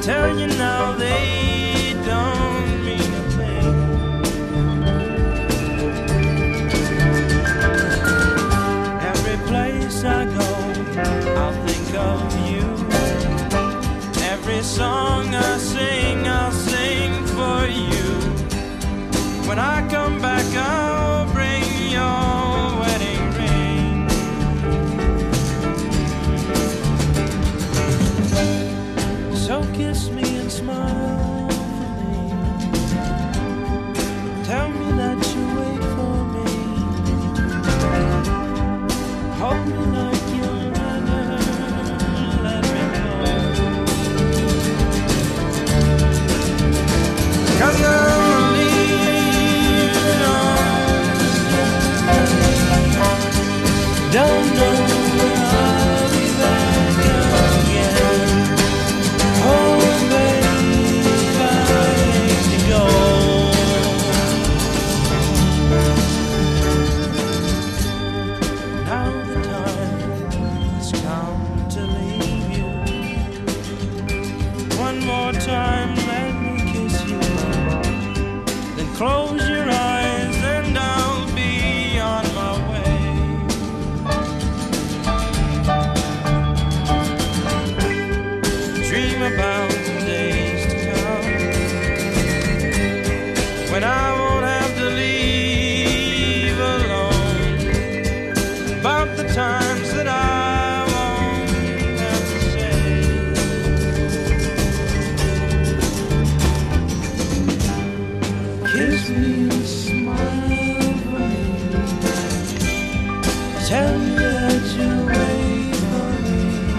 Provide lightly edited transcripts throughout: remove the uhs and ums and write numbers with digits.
tell you now they don't mean a thing. Every place I go, I'll think of you. Every song I sing, I'll sing for you. When I come back, I'll bring your wedding ring. So kiss me and smile for me. Tell me that you wait for me. Hold me like you'll never let me go. 'Cause I'm leaving on. Don't know when I'll be back again. Oh, babe, I hate to go. Now the time has come to leave you. One more time, let me kiss you. Then close your eyes and I'll be on my way. Dream about the days to come when I won't have to leave alone. About the times that I won't have to say. Kiss me and smile for me. Tell me that you wait for me.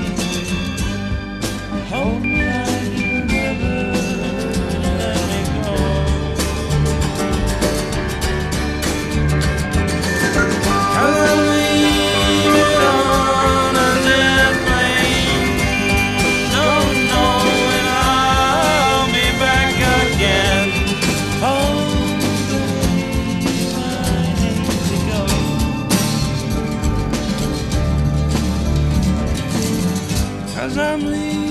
Hold me like you never let me go. 'Cause I'm leaving on a jet plane. Don't know when I'll be back again. Oh, babe, I hate to go. 'Cause I'm leaving